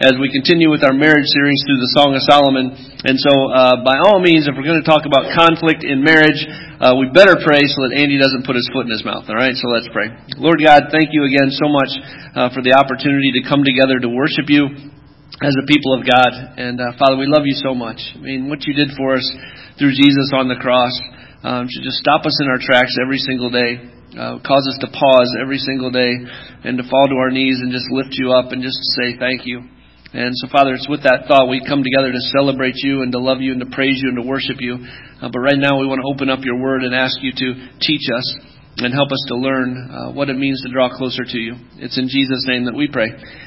as we continue with our marriage series through the Song of Solomon. And so, by all means, if we're going to talk about conflict in marriage, we better pray so that Andy doesn't put his foot in his mouth. All right, so let's pray. Lord God, thank you again so much for the opportunity to come together to worship you as a people of God. And Father, we love you so much. I mean, what you did for us through Jesus on the cross should just stop us in our tracks every single day. Cause us to pause every single day and to fall to our knees and just lift you up and just say thank you. And so, Father, it's with that thought we come together to celebrate you and to love you and to praise you and to worship you. But right now we want to open up your word and ask you to teach us and help us to learn what it means to draw closer to you. It's in Jesus' name that we pray.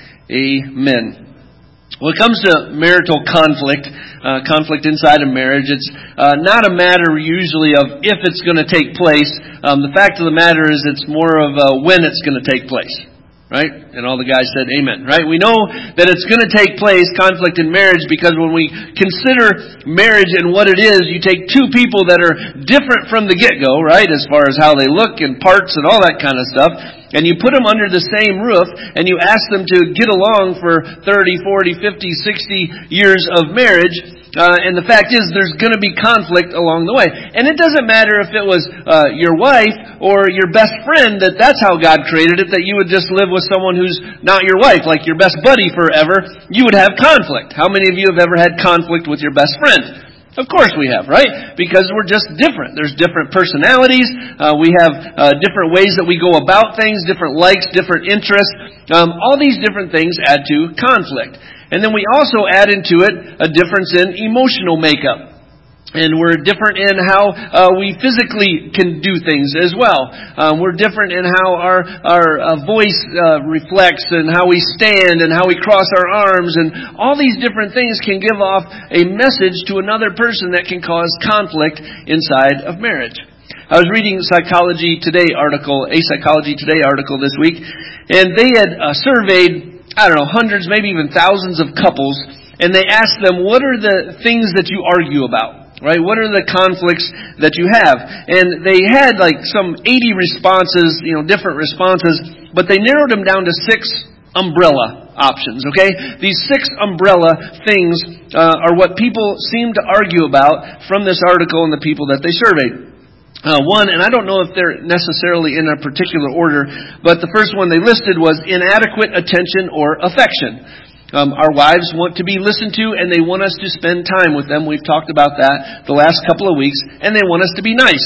Amen. When it comes to marital conflict inside a marriage, it's not a matter usually of if it's going to take place. The fact of the matter is it's more of when it's going to take place, right? And all the guys said amen, right? We know that it's going to take place, conflict in marriage, because when we consider marriage and what it is, you take two people that are different from the get-go, right, as far as how they look and parts and all that kind of stuff, and you put them under the same roof, and you ask them to get along for 30, 40, 50, 60 years of marriage, and the fact is there's going to be conflict along the way. And it doesn't matter if it was your wife or your best friend, that's how God created it, that you would just live with someone who's not your wife, like your best buddy forever. You would have conflict. How many of you have ever had conflict with your best friend? Of course we have, right? Because we're just different. There's different personalities. We have different ways that we go about things, different likes, different interests. All these different things add to conflict. And then we also add into it a difference in emotional makeup. And we're different in how we physically can do things as well. We're different in how our voice reflects and how we stand and how we cross our arms. And all these different things can give off a message to another person that can cause conflict inside of marriage. I was reading a Psychology Today article this week, and they had surveyed, hundreds, maybe even thousands of couples, and they asked them, what are the things that you argue about? Right? What are the conflicts that you have? And they had like some 80 responses, different responses, but they narrowed them down to 6 umbrella options, okay? These 6 umbrella things are what people seem to argue about from this article and the people that they surveyed. One, and I don't know if they're necessarily in a particular order, but the first one they listed was inadequate attention or affection. Our wives want to be listened to, and they want us to spend time with them. We've talked about that the last couple of weeks, and they want us to be nice.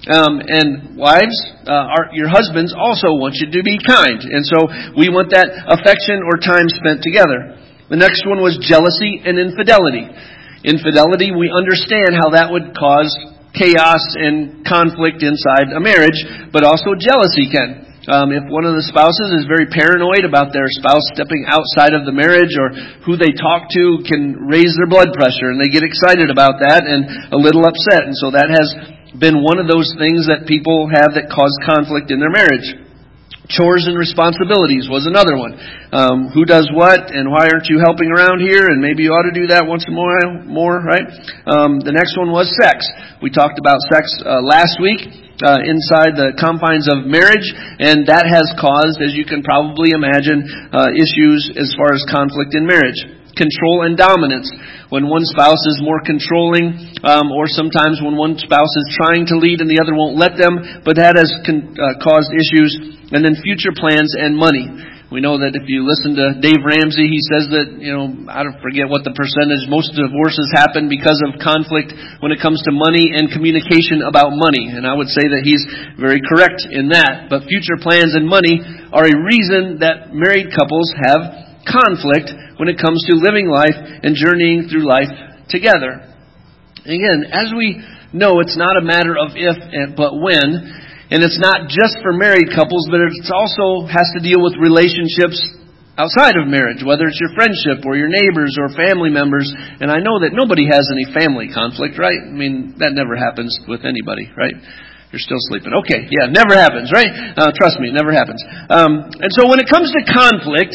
And wives, your husbands also want you to be kind. And so we want that affection or time spent together. The next one was jealousy and infidelity. Infidelity, we understand how that would cause chaos and conflict inside a marriage, but also jealousy can. If one of the spouses is very paranoid about their spouse stepping outside of the marriage or who they talk to can raise their blood pressure, and they get excited about that and a little upset. And so that has been one of those things that people have that cause conflict in their marriage. Chores and responsibilities was another one. Who does what, and why aren't you helping around here? And maybe you ought to do that once more, right? The next one was sex. We talked about sex last week. Inside the confines of marriage, and that has caused, as you can probably imagine, issues as far as conflict in marriage. Control and dominance. When one spouse is more controlling, or sometimes when one spouse is trying to lead and the other won't let them, but that has caused issues. And then future plans and money. We know that if you listen to Dave Ramsey, he says that, I don't forget what the percentage, most divorces happen because of conflict when it comes to money and communication about money. And I would say that he's very correct in that. But future plans and money are a reason that married couples have conflict when it comes to living life and journeying through life together. Again, as we know, it's not a matter of if, but when. And it's not just for married couples, but it also has to deal with relationships outside of marriage, whether it's your friendship or your neighbors or family members. And I know that nobody has any family conflict, right? I mean, that never happens with anybody, right? You're still sleeping. Okay, yeah, never happens, right? Trust me, it never happens. And so when it comes to conflict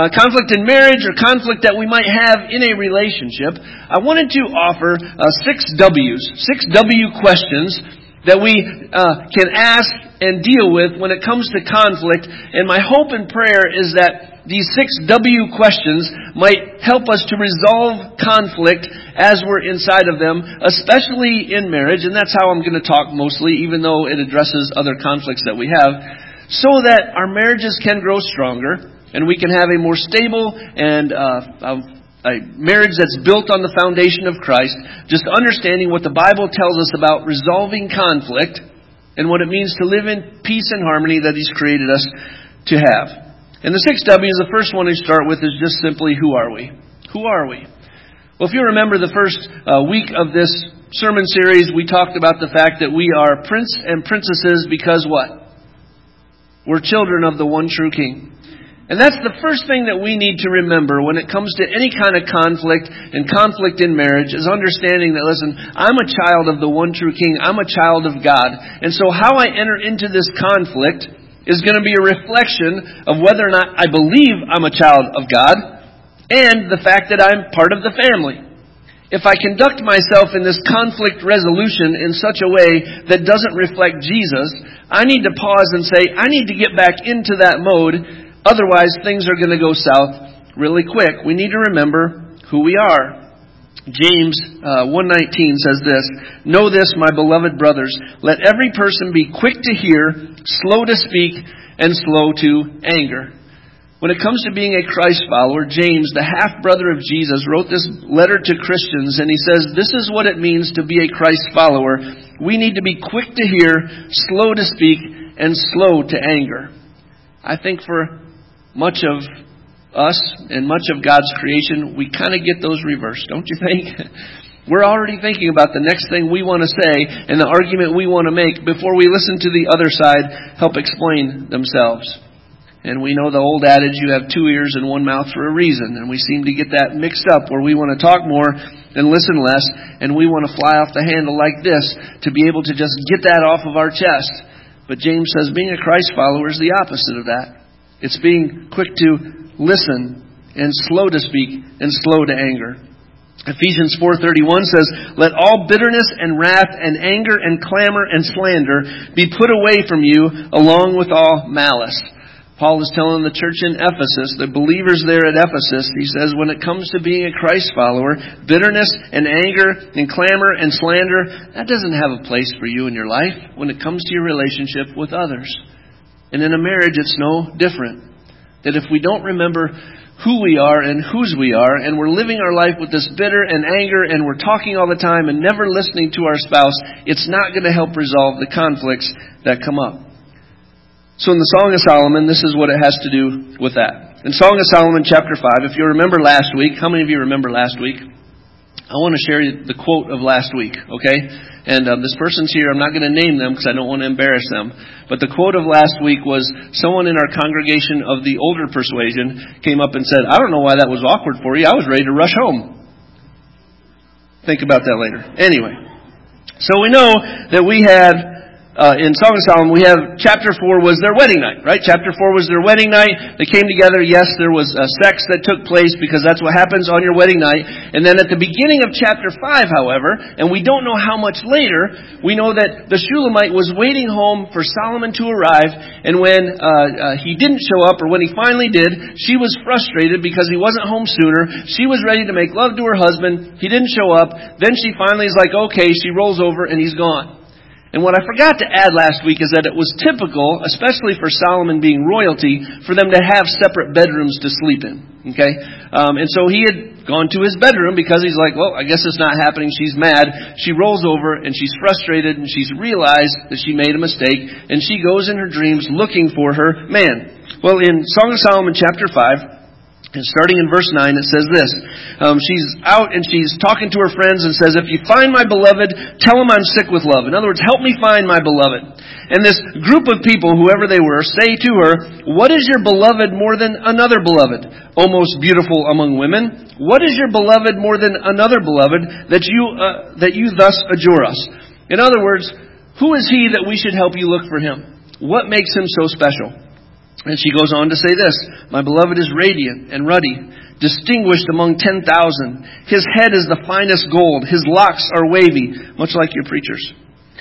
in marriage or conflict that we might have in a relationship, I wanted to offer 6 W questions that we can ask and deal with when it comes to conflict. And my hope and prayer is that these 6 W questions might help us to resolve conflict as we're inside of them, especially in marriage. And that's how I'm going to talk mostly, even though it addresses other conflicts that we have, so that our marriages can grow stronger and we can have a more stable and a marriage that's built on the foundation of Christ, just understanding what the Bible tells us about resolving conflict and what it means to live in peace and harmony that He's created us to have. And the 6 W's, the first one we start with is just simply, who are we? Who are we? Well, if you remember the first week of this sermon series, we talked about the fact that we are prince and princesses because what? We're children of the one true King. And that's the first thing that we need to remember when it comes to any kind of conflict and conflict in marriage, is understanding that, listen, I'm a child of the one true King. I'm a child of God. And so how I enter into this conflict is going to be a reflection of whether or not I believe I'm a child of God and the fact that I'm part of the family. If I conduct myself in this conflict resolution in such a way that doesn't reflect Jesus, I need to pause and say, I need to get back into that mode. Otherwise, things are going to go south really quick. We need to remember who we are. James 1:19 says this, "Know this, my beloved brothers, let every person be quick to hear, slow to speak, and slow to anger." When it comes to being a Christ follower, James, the half-brother of Jesus, wrote this letter to Christians, and he says, this is what it means to be a Christ follower. We need to be quick to hear, slow to speak, and slow to anger. I think for much of us and much of God's creation, we kind of get those reversed, don't you think? We're already thinking about the next thing we want to say and the argument we want to make before we listen to the other side help explain themselves. And we know the old adage, you have 2 ears and 1 mouth for a reason. And we seem to get that mixed up where we want to talk more and listen less, and we want to fly off the handle like this to be able to just get that off of our chest. But James says being a Christ follower is the opposite of that. It's being quick to listen and slow to speak and slow to anger. Ephesians 4:31 says, "Let all bitterness and wrath and anger and clamor and slander be put away from you, along with all malice." Paul is telling the church in Ephesus, the believers there at Ephesus, he says, when it comes to being a Christ follower, bitterness and anger and clamor and slander, that doesn't have a place for you in your life when it comes to your relationship with others. And in a marriage, it's no different. That if we don't remember who we are and whose we are, and we're living our life with this bitter and anger, and we're talking all the time and never listening to our spouse, it's not going to help resolve the conflicts that come up. So in the Song of Solomon, this is what it has to do with that. In Song of Solomon chapter 5, if you remember last week, how many of you remember last week? I want to share the quote of last week, okay? And this person's here. I'm not going to name them because I don't want to embarrass them. But the quote of last week was, someone in our congregation of the older persuasion came up and said, "I don't know why that was awkward for you. I was ready to rush home." Think about that later. Anyway, so we know that we had in Song of Solomon, we have chapter 4 was their wedding night, right? Chapter 4 was their wedding night. They came together. Yes, there was sex that took place because that's what happens on your wedding night. And then at the beginning of chapter 5, however, and we don't know how much later, we know that the Shulamite was waiting home for Solomon to arrive. And when he didn't show up, or when he finally did, she was frustrated because he wasn't home sooner. She was ready to make love to her husband. He didn't show up. Then she finally is like, okay, she rolls over and he's gone. And what I forgot to add last week is that it was typical, especially for Solomon being royalty, for them to have separate bedrooms to sleep in. Okay? And so he had gone to his bedroom because he's like, well, I guess it's not happening. She's mad. She rolls over and she's frustrated and she's realized that she made a mistake. And she goes in her dreams looking for her man. Well, in Song of Solomon chapter 5, and starting in verse 9, it says this. She's out and she's talking to her friends and says, "If you find my beloved, tell him I'm sick with love." In other words, help me find my beloved. And this group of people, whoever they were, say to her, "What is your beloved more than another beloved? O most beautiful among women, what is your beloved more than another beloved that you thus adjure us?" In other words, who is he that we should help you look for him? What makes him so special? And she goes on to say this, "My beloved is radiant and ruddy, distinguished among 10,000. His head is the finest gold. His locks are wavy," much like your preachers.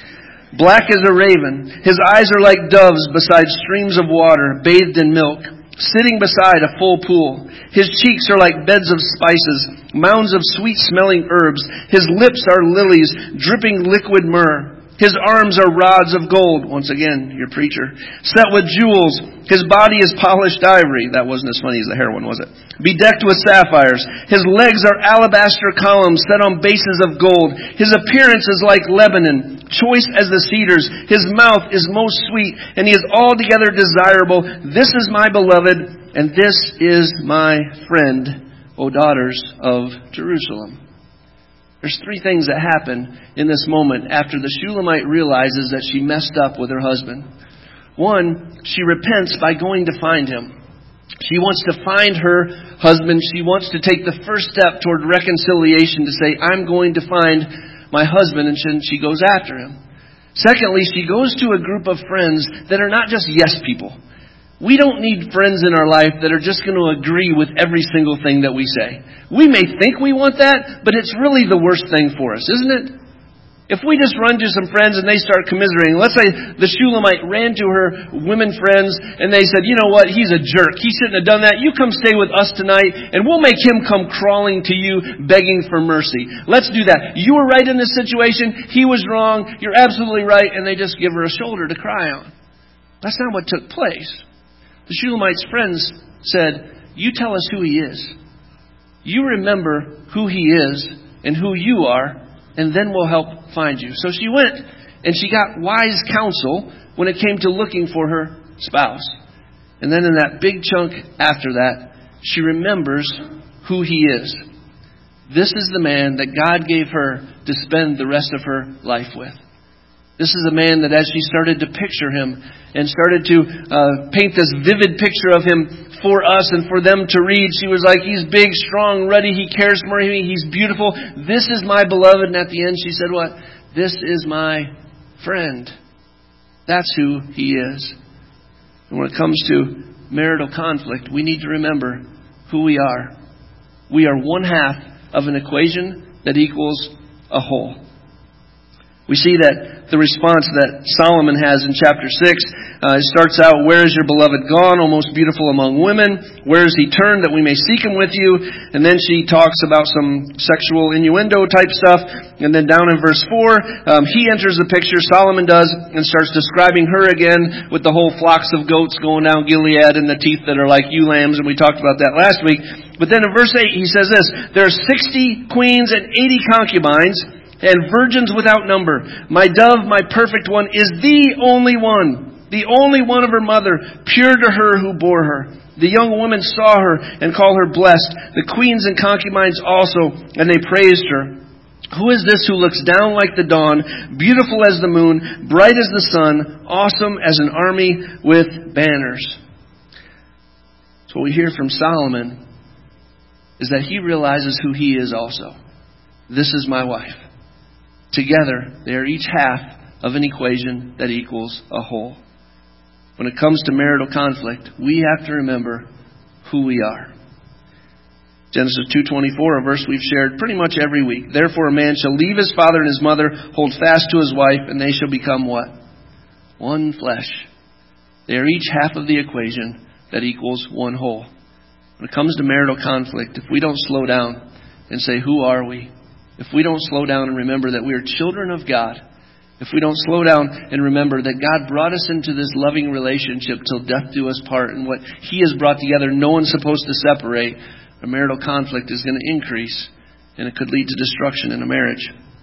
Black as a raven. His eyes are like doves beside streams of water, bathed in milk, sitting beside a full pool. His cheeks are like beds of spices, mounds of sweet-smelling herbs. His lips are lilies, dripping liquid myrrh. His arms are rods of gold, once again, your preacher, set with jewels. His body is polished ivory. That wasn't as funny as the hair one, was it? Bedecked with sapphires. His legs are alabaster columns set on bases of gold. His appearance is like Lebanon, choice as the cedars. His mouth is most sweet, and he is altogether desirable. This is my beloved, and this is my friend, O daughters of Jerusalem. There's three things that happen in this moment after the Shulamite realizes that she messed up with her husband. One, she repents by going to find him. She wants to find her husband. She wants to take the first step toward reconciliation to say, I'm going to find my husband, and she goes after him. Secondly, she goes to a group of friends that are not just yes people. We don't need friends in our life that are just going to agree with every single thing that we say. We may think we want that, but it's really the worst thing for us, isn't it? If we just run to some friends and they start commiserating, let's say the Shulamite ran to her women friends and they said, you know what, he's a jerk. He shouldn't have done that. You come stay with us tonight and we'll make him come crawling to you begging for mercy. Let's do that. You were right in this situation. He was wrong. You're absolutely right. And they just give her a shoulder to cry on. That's not what took place. The Shulamite's friends said, you tell us who he is. You remember who he is and who you are, and then we'll help find you. So she went and she got wise counsel when it came to looking for her spouse. And then in that big chunk after that, she remembers who he is. This is the man that God gave her to spend the rest of her life with. This is a man that as she started to picture him and started to paint this vivid picture of him for us and for them to read, she was like, he's big, strong, ruddy, he cares for me, he's beautiful. This is my beloved. And at the end she said what? This is my friend. That's who he is. And when it comes to marital conflict, we need to remember who we are. We are one half of an equation that equals a whole. We see that the response that Solomon has in chapter 6, it starts out, where is your beloved gone, O most beautiful among women? Where is he turned that we may seek him with you? And then she talks about some sexual innuendo type stuff. And then down in verse 4, he enters the picture, Solomon does, and starts describing her again with the whole flocks of goats going down Gilead and the teeth that are like ewe lambs. And we talked about that last week. But then in verse 8, he says this, there are 60 queens and 80 concubines, and virgins without number. My dove, my perfect one, is the only one of her mother, pure to her who bore her. The young women saw her and called her blessed. The queens and concubines also, and they praised her. Who is this who looks down like the dawn, beautiful as the moon, bright as the sun, awesome as an army with banners? So what we hear from Solomon is that he realizes who he is also. This is my wife. Together, they are each half of an equation that equals a whole. When it comes to marital conflict, we have to remember who we are. Genesis 2:24, a verse we've shared pretty much every week. Therefore a man shall leave his father and his mother, hold fast to his wife, and they shall become what? One flesh. They are each half of the equation that equals one whole. When it comes to marital conflict, if we don't slow down and say, who are we? If we don't slow down and remember that we are children of God, if we don't slow down and remember that God brought us into this loving relationship till death do us part, and what He has brought together, no one's supposed to separate, a marital conflict is going to increase, and it could lead to destruction in a marriage.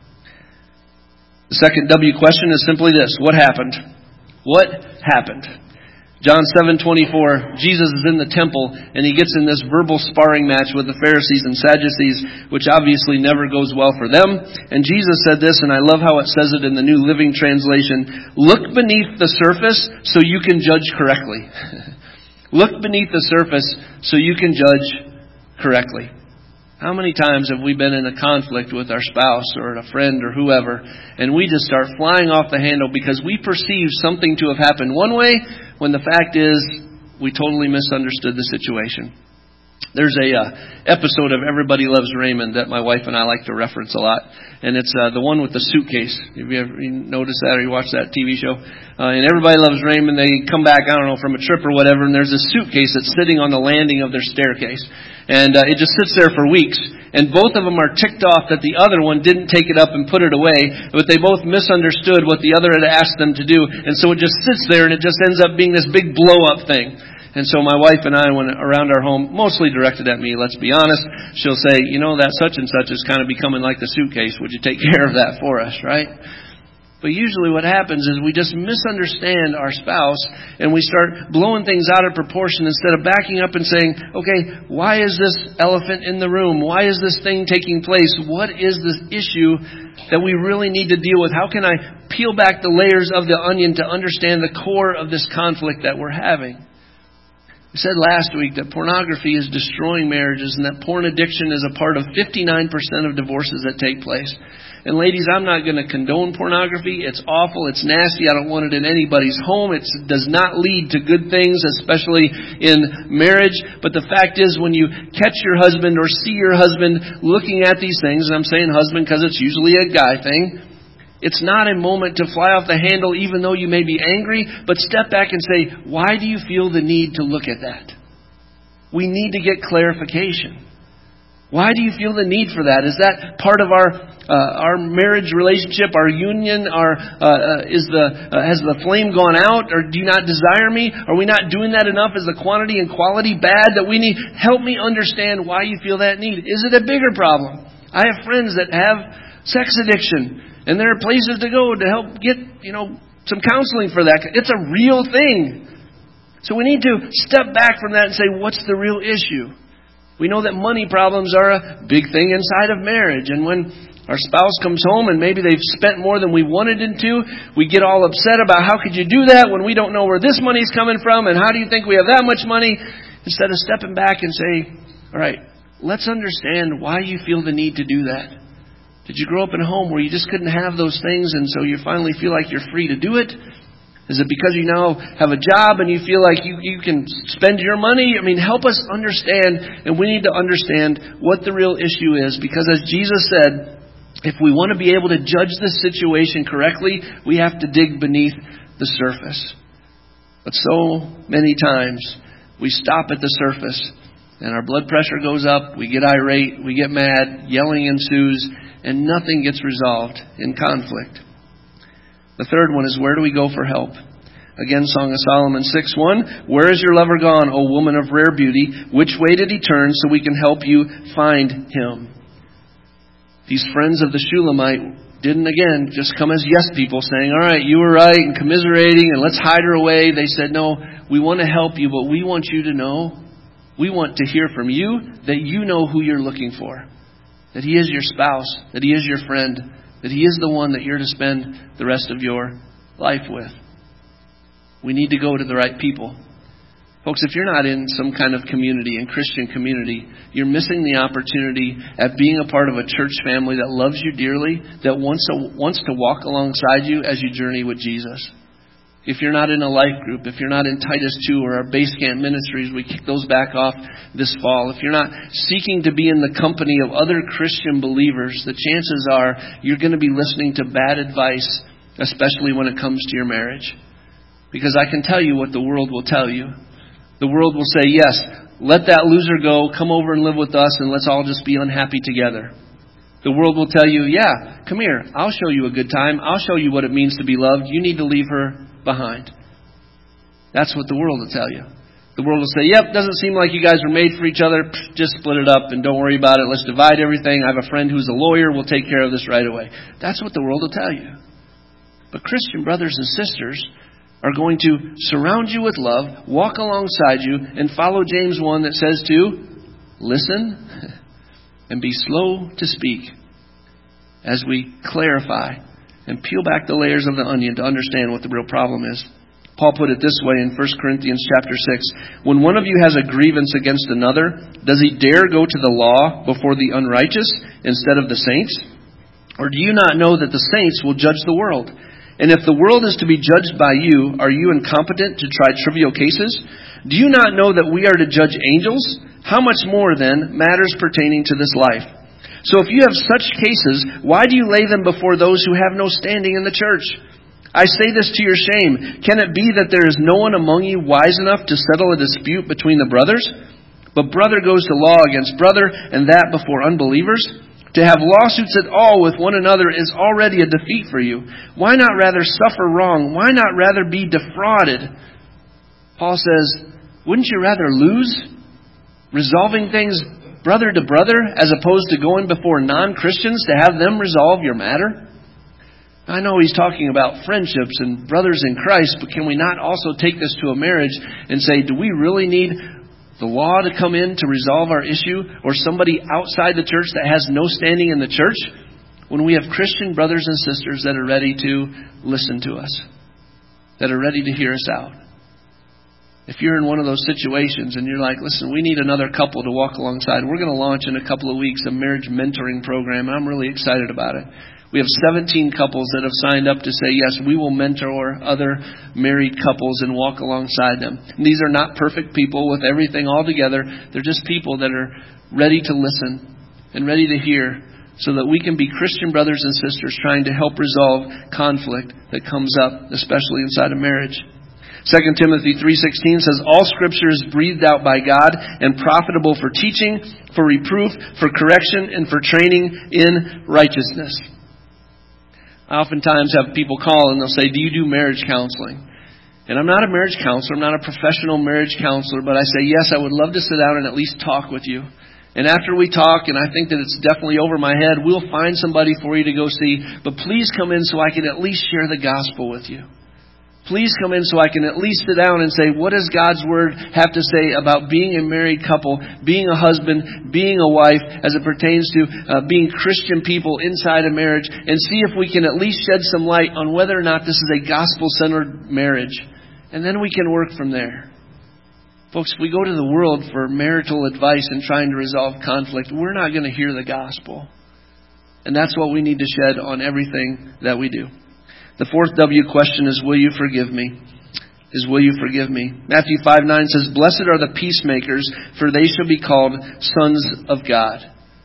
The second W question is simply this: what happened? What happened? John 7:24, Jesus is in the temple and he gets in this verbal sparring match with the Pharisees and Sadducees, which obviously never goes well for them. And Jesus said this, and I love how it says it in the New Living Translation: look beneath the surface so you can judge correctly. Look beneath the surface so you can judge correctly. How many times have we been in a conflict with our spouse or a friend or whoever, and we just start flying off the handle because we perceive something to have happened one way, when the fact is we totally misunderstood the situation. There's a episode of Everybody Loves Raymond that my wife and I like to reference a lot, and it's the one with the suitcase. Have you ever noticed that or you watch that TV show? And Everybody Loves Raymond, they come back, I don't know, from a trip or whatever, and there's a suitcase that's sitting on the landing of their staircase. And it just sits there for weeks. And both of them are ticked off that the other one didn't take it up and put it away, but they both misunderstood what the other had asked them to do. And so it just sits there and it just ends up being this big blow-up thing. And so my wife and I, when around our home, mostly directed at me, let's be honest, she'll say, you know, that such and such is kind of becoming like the suitcase. Would you take care of that for us, right? But usually what happens is we just misunderstand our spouse and we start blowing things out of proportion instead of backing up and saying, okay, why is this elephant in the room? Why is this thing taking place? What is this issue that we really need to deal with? How can I peel back the layers of the onion to understand the core of this conflict that we're having? We said last week that pornography is destroying marriages and that porn addiction is a part of 59% of divorces that take place. And ladies, I'm not going to condone pornography. It's awful. It's nasty. I don't want it in anybody's home. It does not lead to good things, especially in marriage. But the fact is, when you catch your husband or see your husband looking at these things, and I'm saying husband because it's usually a guy thing, it's not a moment to fly off the handle even though you may be angry, but step back and say, why do you feel the need to look at that? We need to get clarification. Why do you feel the need for that? Is that part of our marriage relationship, our union? Has the flame gone out? Or do you not desire me? Are we not doing that enough? Is the quantity and quality bad that we need? Help me understand why you feel that need. Is it a bigger problem? I have friends that have sex addiction. And there are places to go to help get, some counseling for that. It's a real thing. So we need to step back from that and say, what's the real issue? We know that money problems are a big thing inside of marriage. And when our spouse comes home and maybe they've spent more than we wanted them to, we get all upset about how could you do that when we don't know where this money's coming from and how do you think we have that much money? Instead of stepping back and say, all right, let's understand why you feel the need to do that. Did you grow up in a home where you just couldn't have those things and so you finally feel like you're free to do it? Is it because you now have a job and you feel like you can spend your money? Help us understand, and we need to understand what the real issue is. Because as Jesus said, if we want to be able to judge this situation correctly, we have to dig beneath the surface. But so many times we stop at the surface and our blood pressure goes up, we get irate, we get mad, yelling ensues, and nothing gets resolved in conflict. The third one is, where do we go for help? Again, Song of Solomon 6:1. Where is your lover gone, O woman of rare beauty? Which way did he turn so we can help you find him? These friends of the Shulamite didn't, again, just come as yes people saying, all right, you were right, and commiserating, and let's hide her away. They said, no, we want to help you, but we want you to know, we want to hear from you that you know who you're looking for. That he is your spouse, that he is your friend, that he is the one that you're to spend the rest of your life with. We need to go to the right people. Folks, if you're not in some kind of community, in Christian community, you're missing the opportunity at being a part of a church family that loves you dearly, that wants to walk alongside you as you journey with Jesus. If you're not in a life group, if you're not in Titus 2 or our Base Camp Ministries, we kick those back off this fall. If you're not seeking to be in the company of other Christian believers, the chances are you're going to be listening to bad advice, especially when it comes to your marriage. Because I can tell you what the world will tell you. The world will say, yes, let that loser go, come over and live with us, and let's all just be unhappy together. The world will tell you, yeah, come here, I'll show you a good time. I'll show you what it means to be loved. You need to leave her behind. That's what the world will tell you. The world will say, yep, doesn't seem like you guys were made for each other. Just split it up and don't worry about it. Let's divide everything. I have a friend who's a lawyer. We'll take care of this right away. That's what the world will tell you. But Christian brothers and sisters are going to surround you with love, walk alongside you, and follow James 1 that says to listen and be slow to speak as we clarify and peel back the layers of the onion to understand what the real problem is. Paul put it this way in 1 Corinthians chapter 6. When one of you has a grievance against another, does he dare go to the law before the unrighteous instead of the saints? Or do you not know that the saints will judge the world? And if the world is to be judged by you, are you incompetent to try trivial cases? Do you not know that we are to judge angels? How much more, then, matters pertaining to this life? So if you have such cases, why do you lay them before those who have no standing in the church? I say this to your shame. Can it be that there is no one among you wise enough to settle a dispute between the brothers? But brother goes to law against brother, and that before unbelievers? To have lawsuits at all with one another is already a defeat for you. Why not rather suffer wrong? Why not rather be defrauded? Paul says, wouldn't you rather lose? Resolving things brother to brother as opposed to going before non-Christians to have them resolve your matter? I know he's talking about friendships and brothers in Christ, but can we not also take this to a marriage and say, do we really need the law to come in to resolve our issue, or somebody outside the church that has no standing in the church, when we have Christian brothers and sisters that are ready to listen to us, that are ready to hear us out? If you're in one of those situations and you're like, listen, we need another couple to walk alongside. We're going to launch in a couple of weeks a marriage mentoring program, and I'm really excited about it. We have 17 couples that have signed up to say, yes, we will mentor other married couples and walk alongside them. And these are not perfect people with everything all together. They're just people that are ready to listen and ready to hear, so that we can be Christian brothers and sisters trying to help resolve conflict that comes up, especially inside of marriage. 2 Timothy 3:16 says, all Scripture is breathed out by God and profitable for teaching, for reproof, for correction, and for training in righteousness. I oftentimes have people call and they'll say, do you do marriage counseling? And I'm not a marriage counselor. I'm not a professional marriage counselor. But I say, yes, I would love to sit down and at least talk with you. And after we talk, and I think that it's definitely over my head, we'll find somebody for you to go see. But please come in so I can at least share the gospel with you. Please come in so I can at least sit down and say, what does God's Word have to say about being a married couple, being a husband, being a wife, as it pertains to being Christian people inside a marriage, and see if we can at least shed some light on whether or not this is a gospel-centered marriage. And then we can work from there. Folks, if we go to the world for marital advice and trying to resolve conflict, we're not going to hear the gospel. And that's what we need to shed on everything that we do. The fourth W question is, will you forgive me? Will you forgive me? Matthew 5:9 says, blessed are the peacemakers, for they shall be called sons of God.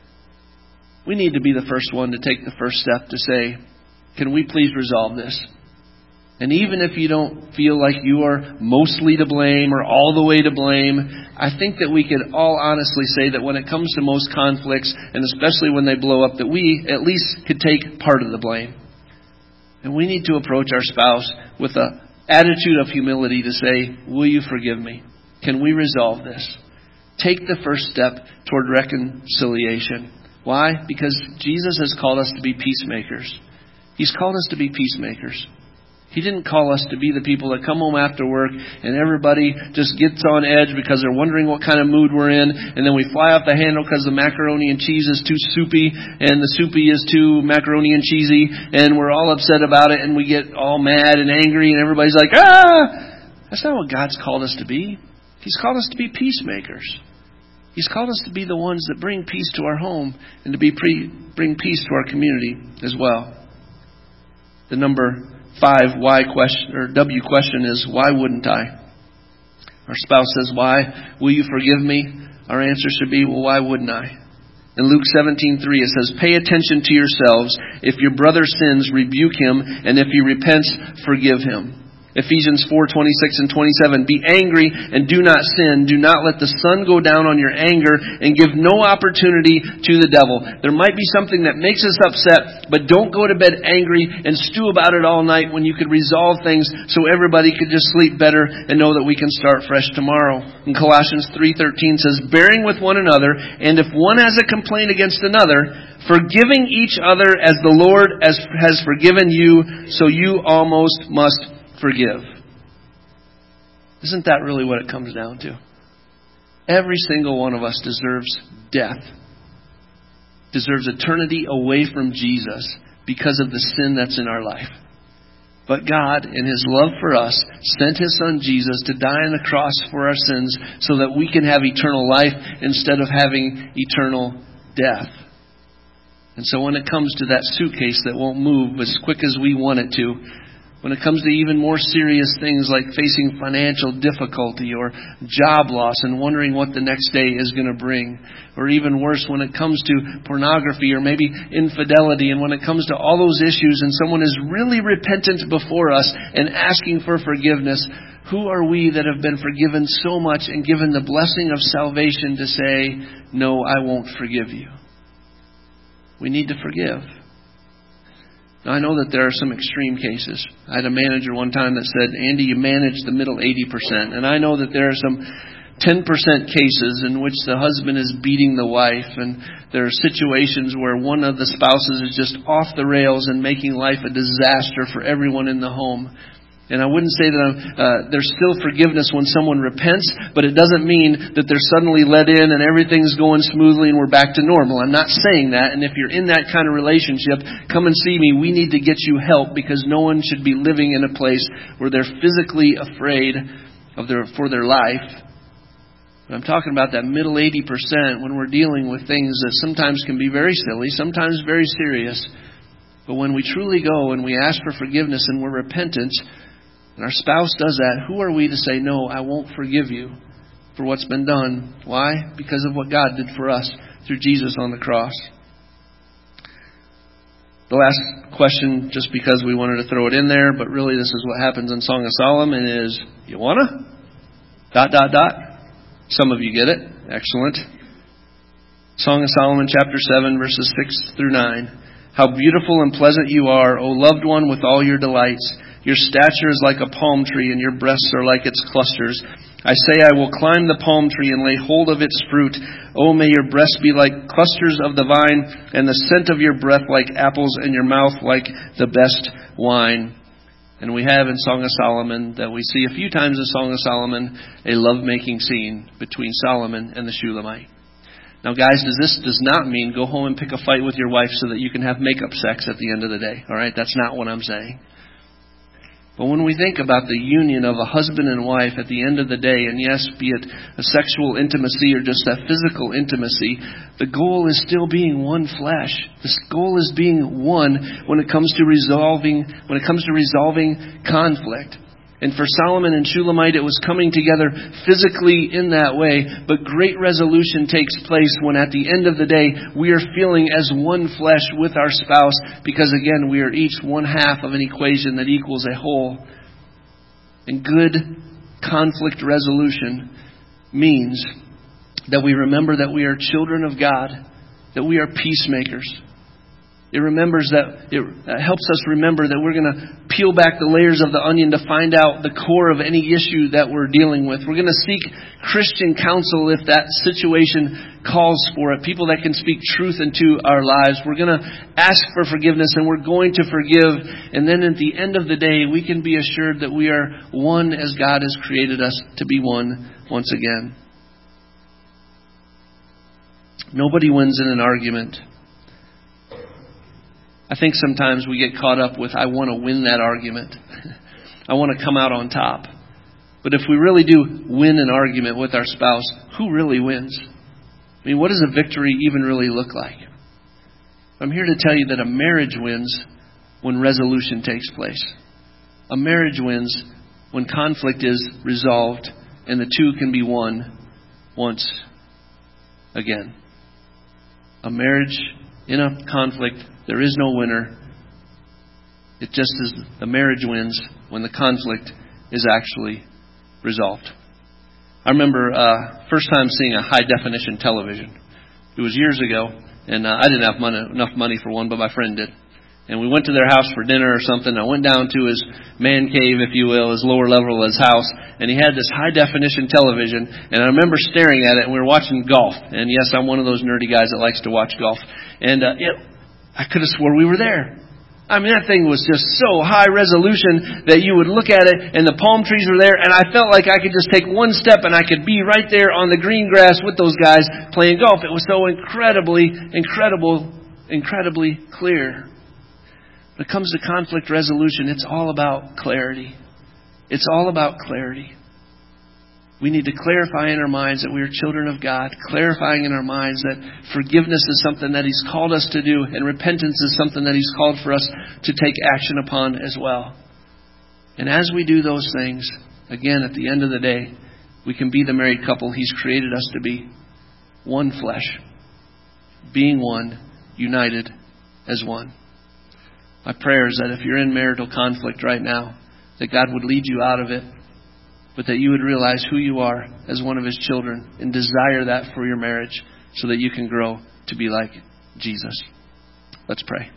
We need to be the first one to take the first step to say, can we please resolve this? And even if you don't feel like you are mostly to blame or all the way to blame, I think that we could all honestly say that when it comes to most conflicts, and especially when they blow up, that we at least could take part of the blame. And we need to approach our spouse with an attitude of humility to say, will you forgive me? Can we resolve this? Take the first step toward reconciliation. Why? Because Jesus has called us to be peacemakers. He's called us to be peacemakers. He didn't call us to be the people that come home after work and everybody just gets on edge because they're wondering what kind of mood we're in, and then we fly off the handle because the macaroni and cheese is too soupy and the soupy is too macaroni and cheesy, and we're all upset about it and we get all mad and angry and everybody's like, ah! That's not what God's called us to be. He's called us to be peacemakers. He's called us to be the ones that bring peace to our home and to bring peace to our community as well. The number 5 W question is, why wouldn't I? Our spouse says, why will you forgive me? Our answer should be, well, why wouldn't I? In Luke 17:3 it says, pay attention to yourselves. If your brother sins, rebuke him, and if he repents, forgive him. Ephesians 4:26 and 27, be angry and do not sin. Do not let the sun go down on your anger, and give no opportunity to the devil. There might be something that makes us upset, but don't go to bed angry and stew about it all night when you could resolve things so everybody could just sleep better and know that we can start fresh tomorrow. In Colossians 3:13 says, bearing with one another, and if one has a complaint against another, forgiving each other as the Lord has forgiven you, so you almost must forgive. Isn't that really what it comes down to? Every single one of us deserves death, deserves eternity away from Jesus because of the sin that's in our life. But God, in His love for us, sent His Son Jesus to die on the cross for our sins so that we can have eternal life instead of having eternal death. And so when it comes to that suitcase that won't move as quick as we want it to, When it comes to even more serious things like facing financial difficulty or job loss and wondering what the next day is going to bring. Or even worse, when it comes to pornography or maybe infidelity, and when it comes to all those issues and someone is really repentant before us and asking for forgiveness, who are we that have been forgiven so much and given the blessing of salvation to say, no, I won't forgive you? We need to forgive. Now, I know that there are some extreme cases. I had a manager one time that said, Andy, you manage the middle 80%. And I know that there are some 10% cases in which the husband is beating the wife. And there are situations where one of the spouses is just off the rails and making life a disaster for everyone in the home. And I wouldn't say that there's still forgiveness when someone repents, but it doesn't mean that they're suddenly let in and everything's going smoothly and we're back to normal. I'm not saying that. And if you're in that kind of relationship, come and see me. We need to get you help, because no one should be living in a place where they're physically afraid for their life. But I'm talking about that middle 80% when we're dealing with things that sometimes can be very silly, sometimes very serious. But when we truly go and we ask for forgiveness and we're repentant, and our spouse does that, who are we to say, no, I won't forgive you for what's been done? Why? Because of what God did for us through Jesus on the cross. The last question, just because we wanted to throw it in there, but really this is what happens in Song of Solomon, is, you wanna? ... Some of you get it. Excellent. Song of Solomon, chapter 7, verses 6 through 9. How beautiful and pleasant you are, O loved one, with all your delights. Your stature is like a palm tree, and your breasts are like its clusters. I say, I will climb the palm tree and lay hold of its fruit. Oh, may your breasts be like clusters of the vine, and the scent of your breath like apples, and your mouth like the best wine. And we have in Song of Solomon, that we see a few times in Song of Solomon, a love-making scene between Solomon and the Shulamite. Now, guys, this does not mean go home and pick a fight with your wife so that you can have makeup sex at the end of the day. All right? That's not what I'm saying. But when we think about the union of a husband and wife at the end of the day, and yes, be it a sexual intimacy or just that physical intimacy, the goal is still being one flesh. The goal is being one when it comes to resolving conflict. And for Solomon and Shulamite, it was coming together physically in that way. But great resolution takes place when at the end of the day, we are feeling as one flesh with our spouse. Because again, we are each one half of an equation that equals a whole. And good conflict resolution means that we remember that we are children of God, that we are peacemakers. It helps us remember that we're going to peel back the layers of the onion to find out the core of any issue that we're dealing with. We're going to seek Christian counsel if that situation calls for it. People that can speak truth into our lives. We're going to ask for forgiveness, and we're going to forgive. And then at the end of the day, we can be assured that we are one as God has created us to be one once again. Nobody wins in an argument. I think sometimes we get caught up with, I want to win that argument. I want to come out on top. But if we really do win an argument with our spouse, who really wins? I mean, what does a victory even really look like? I'm here to tell you that a marriage wins when resolution takes place. A marriage wins when conflict is resolved and the two can be one once again. A marriage in a conflict, there is no winner. It just is the marriage wins when the conflict is actually resolved. I remember first time seeing a high-definition television. It was years ago, and I didn't have enough money for one, but my friend did. And we went to their house for dinner or something. I went down to his man cave, if you will, his lower level of his house, and he had this high-definition television, and I remember staring at it, and we were watching golf. And yes, I'm one of those nerdy guys that likes to watch golf. And I could have swore we were there. I mean, that thing was just so high resolution that you would look at it and the palm trees were there, and I felt like I could just take one step and I could be right there on the green grass with those guys playing golf. It was so incredibly clear. When it comes to conflict resolution, it's all about clarity. It's all about clarity. We need to clarify in our minds that we are children of God, clarifying in our minds that forgiveness is something that He's called us to do, and repentance is something that He's called for us to take action upon as well. And as we do those things, again, at the end of the day, we can be the married couple He's created us to be. One flesh. Being one, united as one. My prayer is that if you're in marital conflict right now, that God would lead you out of it, but that you would realize who you are as one of His children and desire that for your marriage so that you can grow to be like Jesus. Let's pray.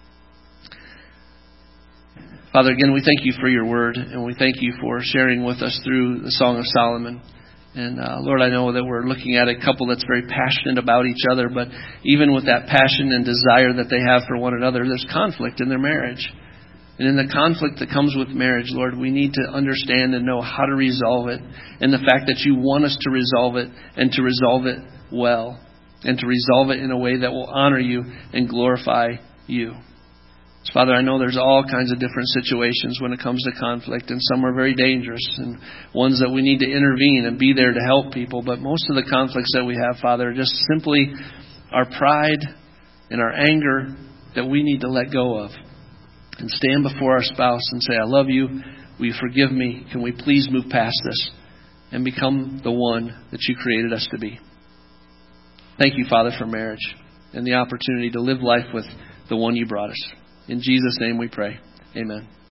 Father, again, we thank You for Your word, and we thank You for sharing with us through the Song of Solomon. And Lord, I know that we're looking at a couple that's very passionate about each other, but even with that passion and desire that they have for one another, there's conflict in their marriage. And in the conflict that comes with marriage, Lord, we need to understand and know how to resolve it. And the fact that You want us to resolve it and to resolve it well. And to resolve it in a way that will honor You and glorify You. So, Father, I know there's all kinds of different situations when it comes to conflict. And some are very dangerous. And ones that we need to intervene and be there to help people. But most of the conflicts that we have, Father, are just simply our pride and our anger that we need to let go of. And stand before our spouse and say, I love you. Will You forgive me? Can we please move past this and become the one that You created us to be? Thank You, Father, for marriage and the opportunity to live life with the one You brought us. In Jesus' name we pray. Amen.